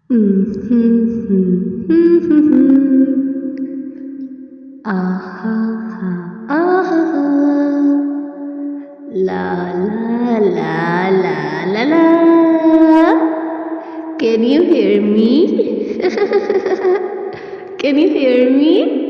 Ah, ah, ah, la la la la la la. Can you hear me? Can you hear me?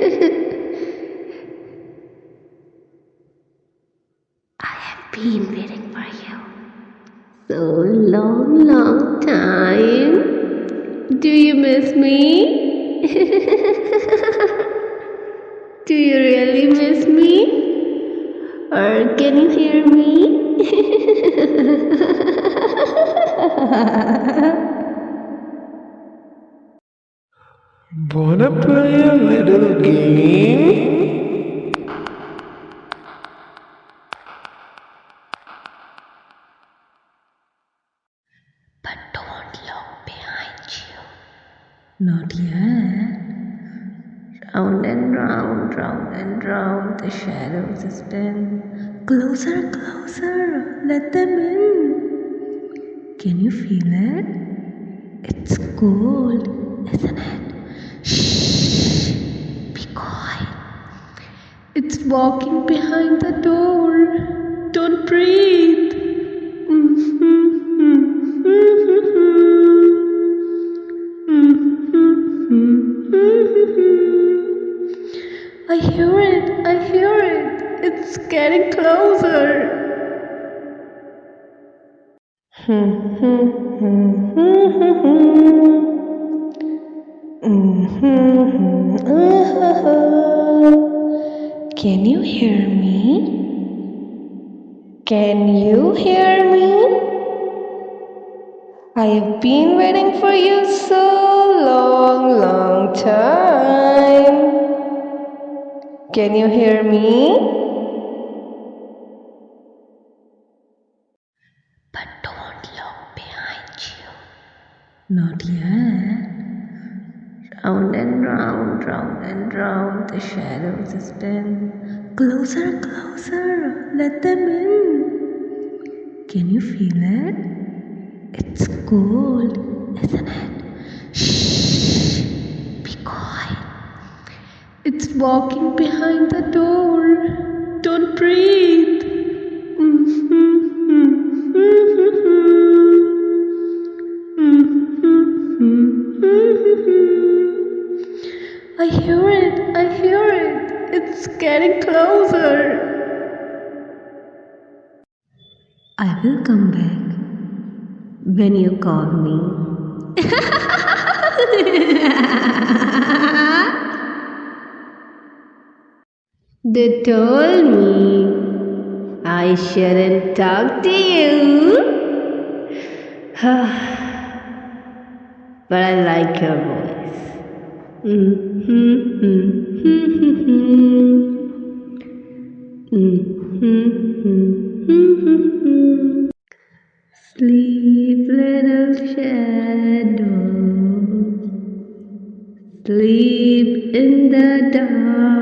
I have been waiting for you so long time. Do you miss me? Do you really miss me? Or can you hear me? Wanna play a little game? But don't look behind you. Not yet. Round and round, round and round, the shadows spin. Closer, closer. Let them in. Can you feel it? It's cold, isn't it? Shh, be quiet. It's walking behind the door. Don't breathe. I hear it, I hear it. It's getting closer. Can you hear me? Can you hear me? I have been waiting for you so long time. Can you hear me? But don't look behind you. Not yet. Round and round, round and round, the shadows spin. Closer, closer. Let them in. Can you feel it? It's cold, isn't it? Shh, be quiet. It's walking behind the door. Don't breathe. I hear it, I hear it. It's getting closer. I will come back when you call me. They told me I shouldn't talk to you. But I like your voice. Sleep, little shadow. Sleep in the dark.